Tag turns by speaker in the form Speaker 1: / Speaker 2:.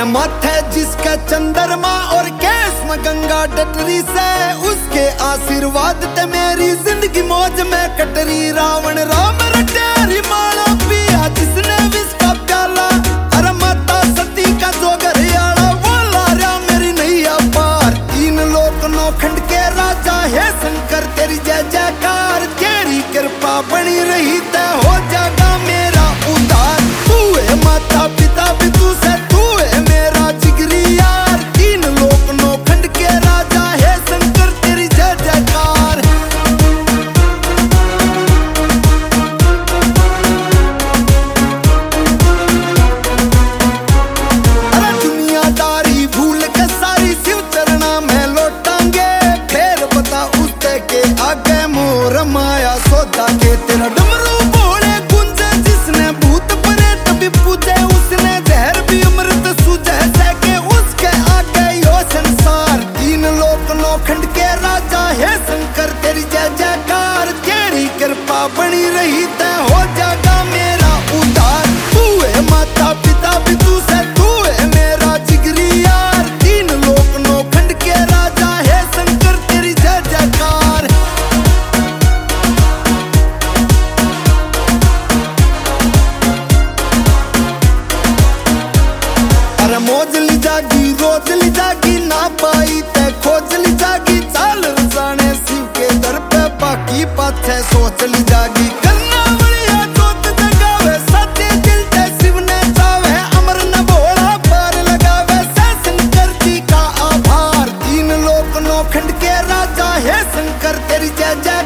Speaker 1: अरे माथे जिसका चंद्रमा और केस में गंगा डटरी से, उसके आशीर्वाद ते मेरी जिंदगी मौज में कटरी। रावण राम रटेरी माला पिया जिसने विष का प्याला, अरे माता सती का जो घरियाला, वो लारा मेरी नैया पार। तीन लोक नौ खंड के राजा है शंकर, तेरी जय जयकार, तेरी कृपा बनी रही तय हो जाएगा मेरा उद्धार। तू है माता पिता भी तू से, तू है मेरा जिगरी यार। तीन लोक नौ खंड के राजा है शंकर, तेरी जय जयकार। अरे दुनियादारी भूल के सारी शिव चरणा में लौटांगे, फिर बता उसते के आगे मोर माया सौदा के। तेरा डमरू बोले गुंजे जिसने भूत प्रेत भी पूजे, उसने जहर भी अमृत सूझे सके, उसके आगे यो संसार। तीन लोक नौ खंड के राजा है शंकर, तेरी जय जयकार, तेरी कृपा बनी रही तय हो जाएगा मेरा उद्धार। तू है माता पिता भी तू से, तू है मेरा जिगरी यार। तीन लोक नौ खंड के राजा है शंकर, तेरी जय जयकार। अरे मौज ली जागी रोज ली जागी, ना पाई ते खोज ली जागी। चाल रसाने शिव के दर पे बाकी पाछे सोच ली जागी। करना बढ़िया जोत जगावे, सच्चे दिल ते शिव ने चावे, अमर न भोला पार लगावे, से शंकर जी का आभार। तीन लोक नौ खंड के राजा है शंकर, तेरी जय जय